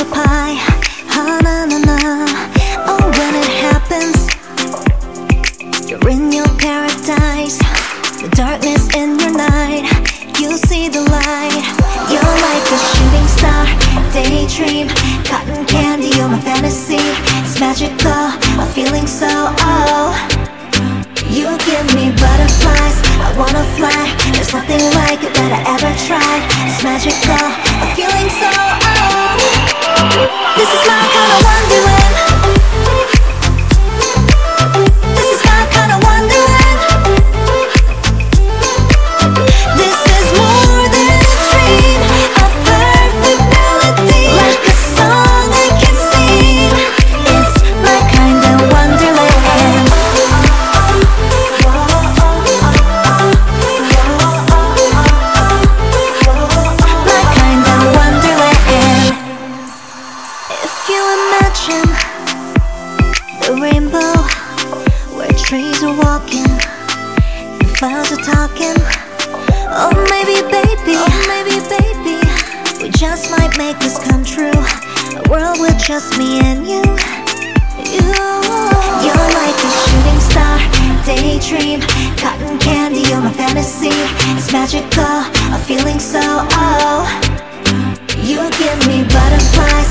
pie. Ah, na, na, na. Oh, when it happens, you're in your paradise. The darkness in your night, you'll see the light. You're like a shooting star, daydream, cotton candy, you're my fantasy. It's magical, a feeling so, oh. You give me butterflies, I wanna fly. There's nothing like it that I ever tried. It's magical, a feeling so, oh. This is my kind of wonderland. This is my kind of wonderland. This is more than a dream, a perfect melody, like a song I can sing. It's my kind of wonderland. My kind of wonderland. If you imagine the rainbow, where trees are walking and flowers are talking. Oh maybe baby, we just might make this come true. A world with just me and you. You're like a shooting star, daydream, cotton candy, you're my fantasy. It's magical, a feeling so, oh. You give me butterflies,